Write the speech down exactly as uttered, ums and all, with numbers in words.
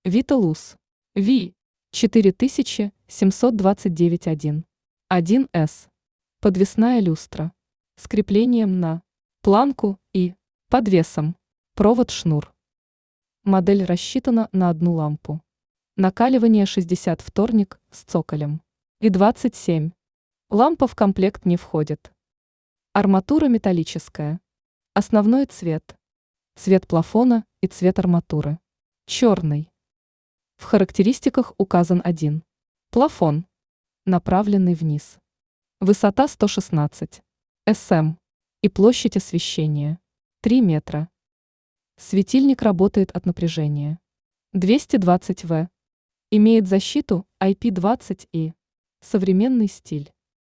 Виталус. Ви. четыре тысячи семьсот двадцать девять один. один эс. Подвесная люстра. С креплением на планку и подвесом. Провод-шнур. Модель рассчитана на одну лампу. Накаливание шестьдесят вторник с цоколем. И двадцать семь. Лампа в комплект не входит. Арматура металлическая. Основной цвет. Цвет плафона и цвет арматуры. Черный. В характеристиках указан один. Плафон. Направленный вниз. Высота сто шестнадцать сантиметров. И площадь освещения. три метра. Светильник работает от напряжения. двести двадцать ватт. Имеет защиту ай пи двадцать и современный стиль.